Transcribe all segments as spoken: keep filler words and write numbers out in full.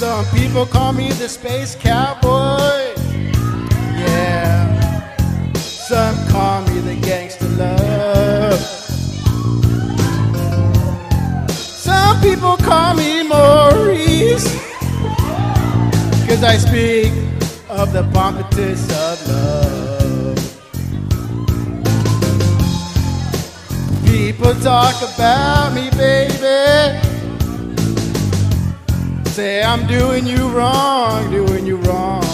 Some people call me the space cowboy. Yeah. Some call me the gangster love. Some people call me Maurice, 'cause I speak of the pompatus of love. People talk about me, baby. Say I'm doing you wrong, doing you wrong.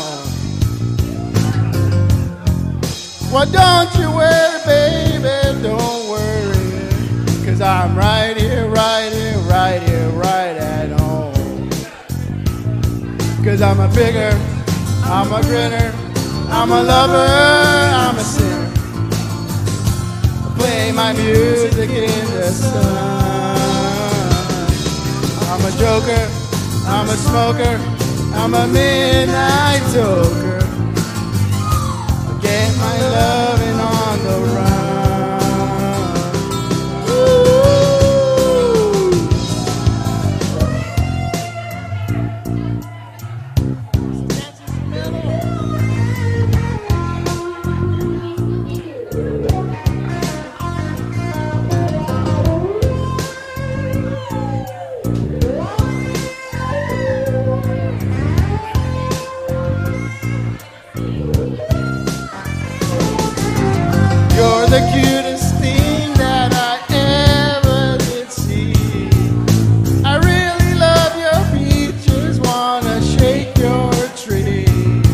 Well, don't you worry, baby, don't worry, 'cause I'm right here, right here, right here, right at home. 'Cause I'm a figure, I'm a grinner, I'm a lover, I'm a sinner. I play my music in the sun. I'm a joker, I'm a smoker, I'm a midnight toker. Get my loving on the run. Ooh. You're the cutest thing that I ever did see. I really love your peaches, wanna shake your tree.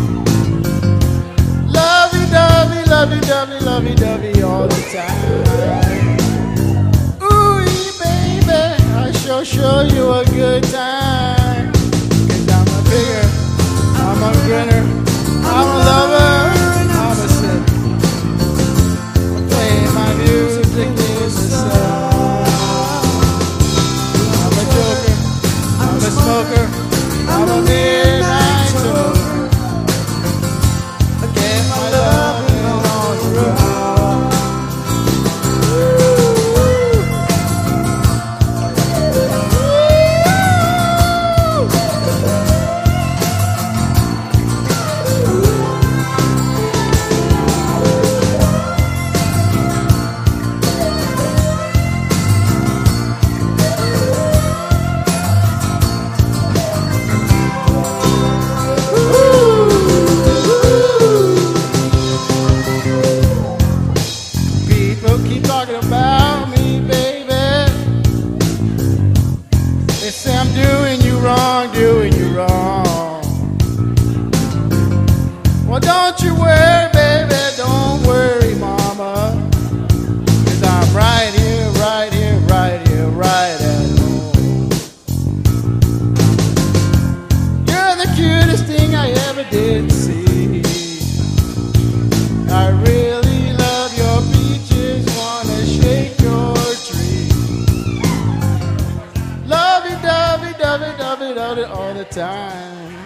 Lovey-dovey, lovey-dovey, lovey-dovey all the time. Ooh, baby, I sure show you a good time. 'Cause I'm a figure, I'm a grinner, I'm a lover, I'm a sinner. Music is the sun. I'm a joker, I'm a smoker, I'm a midnight toker. I get my loving on the run. Keep talking about me, baby. They say I'm doing you wrong, doing you wrong. Well, don't you worry, baby, don't worry, mama. 'Cause I'm right here, right here, right here, right at home. You're the cutest thing I ever did see. I really love your peaches, wanna shake your tree. Lovey-dovey, dovey, dovey, dovey all the time.